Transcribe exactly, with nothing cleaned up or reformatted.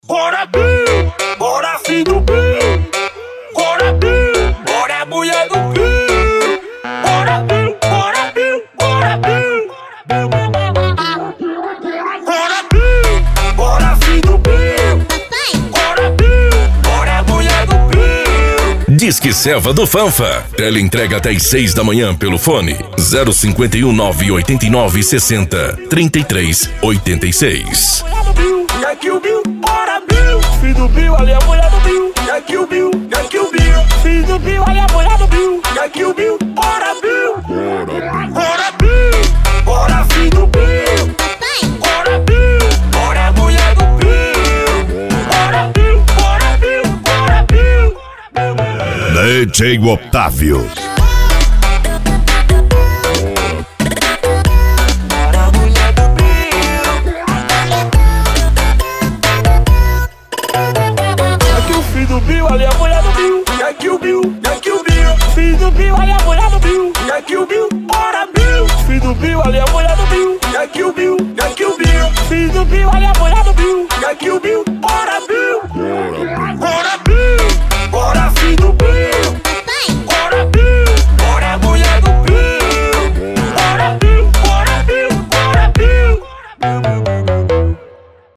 Bora Bill, bora filho do Bill. Bora Bill, bora mulher do Bill. Bora Bill, bora Bill, bora Bill. Bora Bill, bora filho do Bill. Bora Bill, bora mulher do Bill. Disque Selva do Fanfa. Tele entrega até às seis da manhã pelo fone zero cinco um nove oito nove seis zero três três oito seis. E aqui o Bill, bora Bill. Filho do Bill, ali a mulher do Bill. E aqui o Bill, e aqui o Bill. Filho do Bill, ali a mulher do Bill. E aqui o Bill, bora Bill. Bora Bill, bora filho do Bill. Bora Bill, bora mulher do Bill. Bora Bill, bora Bill, bora Bill. D J Otávio. Filho do Bill, ali a mulher do Bill. E aqui o Bill, e aqui o Bill. Filho do Bill, ali a mulher do Bill. E aqui o Bill, bora Bill. Filho do Bill, ali a mulher do Bill. E aqui o Bill, e aqui o Bill. Filho do Bill, ali a mulher